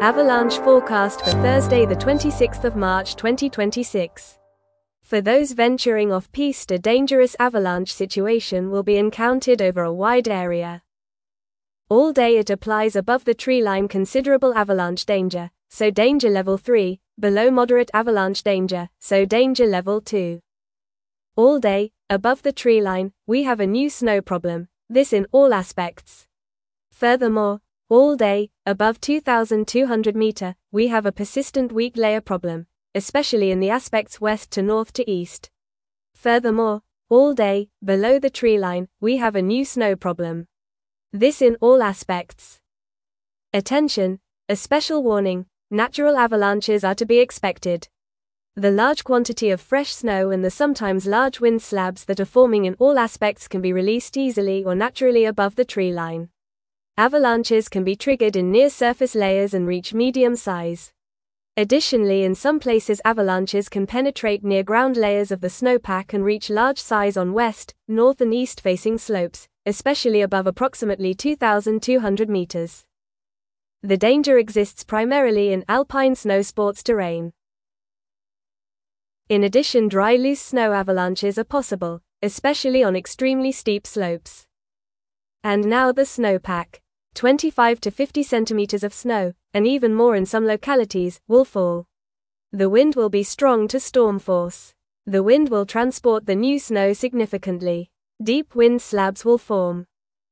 Avalanche forecast for Thursday the 26th of March 2026. For those venturing off-piste, a dangerous avalanche situation will be encountered over a wide area. All day it applies above the tree line considerable avalanche danger, so danger level 3, below moderate avalanche danger, so danger level 2. All day, above the tree line, we have a new snow problem, this in all aspects. Furthermore, all day, above 2,200 meter, we have a persistent weak layer problem, especially in the aspects west to north to east. Furthermore, all day, below the tree line, we have a new snow problem. This in all aspects. Attention, a special warning, natural avalanches are to be expected. The large quantity of fresh snow and the sometimes large wind slabs that are forming in all aspects can be released easily or naturally above the tree line. Avalanches can be triggered in near-surface layers and reach medium size. Additionally, in some places avalanches can penetrate near-ground layers of the snowpack and reach large size on west, north and east-facing slopes, especially above approximately 2,200 meters. The danger exists primarily in alpine snow sports terrain. In addition, dry loose snow avalanches are possible, especially on extremely steep slopes. And now the snowpack. 25 to 50 centimeters of snow, and even more in some localities, will fall. The wind will be strong to storm force. The wind will transport the new snow significantly. Deep wind slabs will form.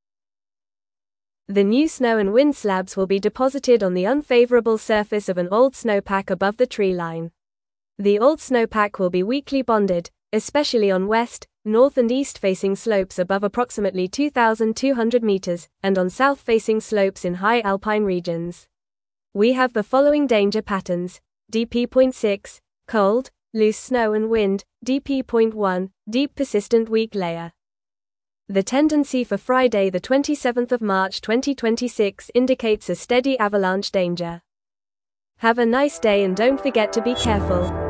The new snow and wind slabs will be deposited on the unfavorable surface of an old snowpack above the tree line. The old snowpack will be weakly bonded, especially on west, north and east-facing slopes above approximately 2,200 meters, and on south-facing slopes in high alpine regions. We have the following danger patterns: DP.6, cold, loose snow and wind; DP.1, deep persistent weak layer. The tendency for Friday the 27th of March 2026 indicates a steady avalanche danger. Have a nice day and don't forget to be careful.